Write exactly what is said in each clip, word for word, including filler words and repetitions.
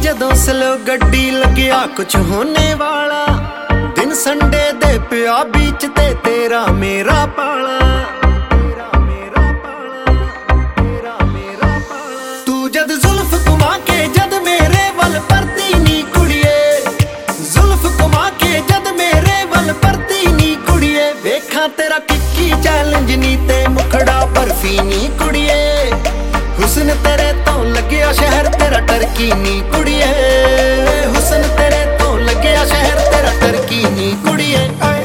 जदों स्लो गड्डी लग्या कुछ होने वाला दिन संडे दे पिया बीच ते तेरा मेरा पाला तू जद जुल्फ घुमा के जद मेरे वल परती नी कुड़िए जुल्फ घुमा के जद मेरे वल परती नी कुड़िए वेखा तेरा किक्की चैलेंज नी ते मुखड़ा बर्फी नी कुड़िए हुस्न तेरे तो लग्या शहर तेरा टर्की नी कुड़िए हुस्न तेरे तो लग्या शहर तेरा टर्की नी कुड़िए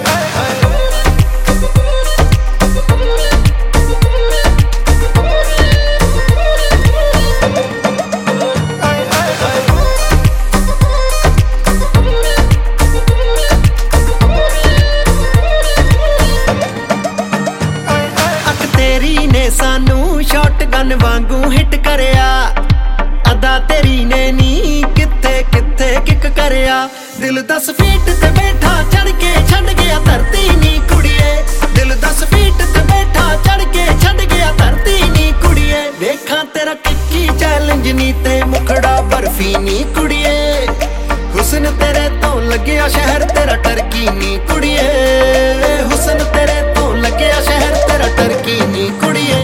अक तेरी ने सानू शॉटगन वांगू हिट करया अदा तेरी ने नी किथे किथे किक करया दिल दस फीट ते बैठा चढ़ के छड़ गया धरती नी कुड़िए दिल दस फीट ते बैठा चढ़ के छड़ गया धरती नी कुड़िए देखा तेरा किक्की चैलेंज नी ते मुखड़ा बर्फी नी कुड़िए हुस्न तेरे तो लग्या शहर तेरा टर्की नी कुड़िए हुस्न तेरे तो लग्या शहर तेरा टर्की नी कुड़िए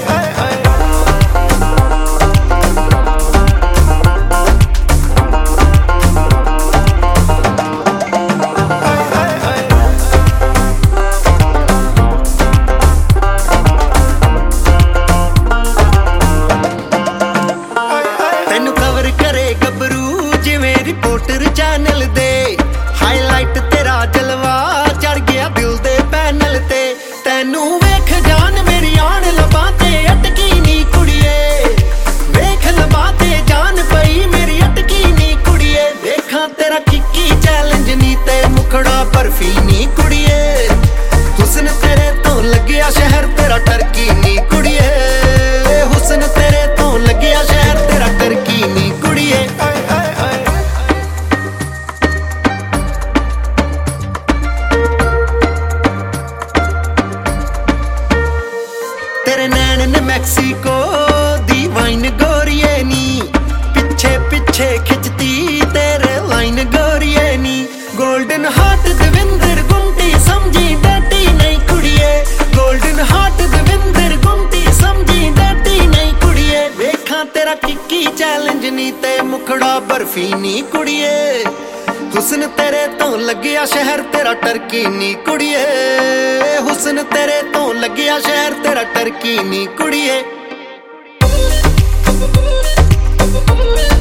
रिपोर्टर चैनल दे हाईलाइट तेरा जलवा चढ़ गया दिल दे पैनल ते तैनू वेख जान मेरी आन लबाते अटकी नी कुड़िए वेख लबाते जान पई मेरी अटकी नी कुड़िए देखा तेरा किक्की चैलेंज नी ते मुखड़ा बर्फी नी कुड़िए हुस्न तेरे तो लग्या शहर तेरा टर्की नी कुड़िए हुस्न तेरे तो लग्या शहर तेरा टर्की नी कुड़िए तेरे नैन ने मैक्सिको दी वाइन गोरिए नी पिछे पिछे खिंचती तेरे लाइन गोरिए नी गोल्डन हार्ट दविंदर गुंटी समझी डैडी नहीं कुड़िए गोल्डन हार्ट दविंदर गुंटी समझी डैडी नहीं कुड़िए वेखा तेरा किक्की चैलेंज नी ते मुखड़ा बर्फी नी कुड़िए हुस्न तेरे तो लग्या शहर तेरा टर्की नी कुड़िए हुस्न तेरे तो लग्या शहर तेरा टर्की नी कुड़िए।